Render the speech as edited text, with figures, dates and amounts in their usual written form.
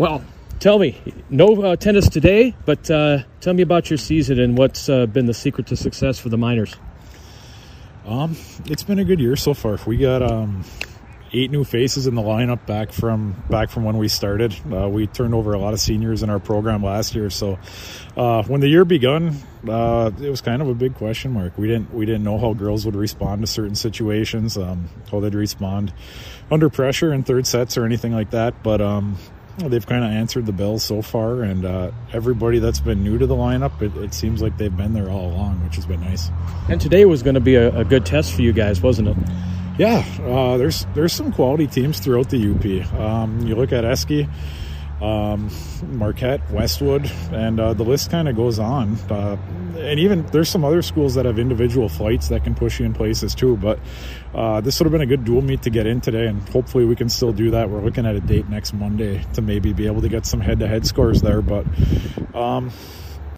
Well, tell me, no tennis today, but tell me about your season and what's been the secret to success for the Miners. It's been a good year so far. We got 8 new faces in the lineup back from when we started. We turned over a lot of seniors in our program last year, so when the year begun, it was kind of a big question mark. We didn't know how girls would respond to certain situations, how they'd respond under pressure in third sets or anything like that. But they've kind of answered the bell so far, and everybody that's been new to the lineup, it seems like they've been there all along, which has been nice. And today was going to be a good test for you guys, wasn't it? Yeah, there's some quality teams throughout the UP. You look at Eski, Marquette, Westwood, and the list kind of goes on. And even there's some other schools that have individual flights that can push you in places too. But this would have been a good dual meet to get in today, and hopefully we can still do that. We're looking at a date next Monday to maybe be able to get some head-to-head scores there. But